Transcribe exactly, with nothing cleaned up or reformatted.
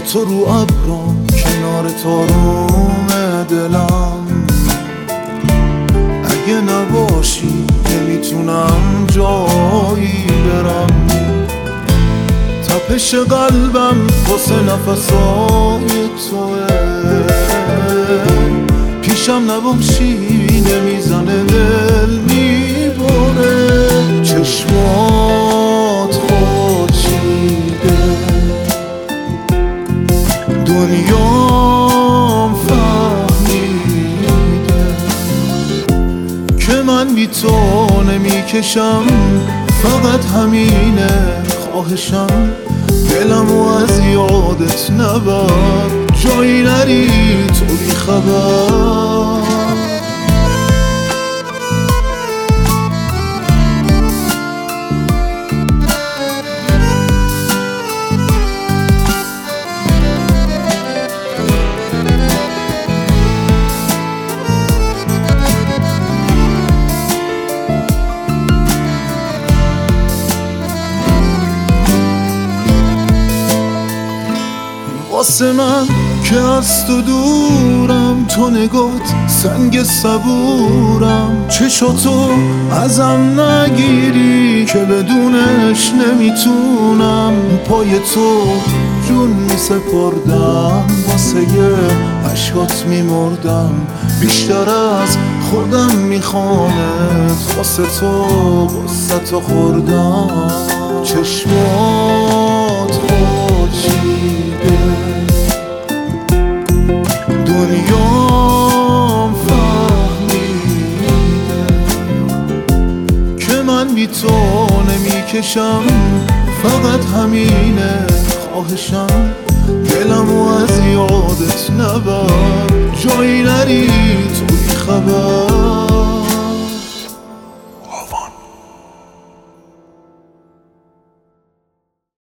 تو رو ابرم کنار تاروم دلم، اگه نباشی نمیتونم جایی برم. تپش قلبم واسه نفسای توه، پیشم نباشی نمیزنه دل میبره. چشمات خورشیده، دنیام فهمیده که من بی تو نمیکشم. فقط همینه خواهشم، دلمو از یادت نبر، جایی نری تو بی خبر. واسه من که از تو دورم، تو نگات سنگ صبورم. چشاتو ازم نگیری که بدونش نمیتونم. پای تو جون میسپردم، واسه یه عشقات میمردم. بیشتر از خودم میخوامت، واسه تو واسه تو خوردم. چشمات خورشیده، دنیام فهمیده که من بی تو نمیکشم. فقط همینه خواهشم، دلمو از یادت نبر، جایی نری تو بی خبر.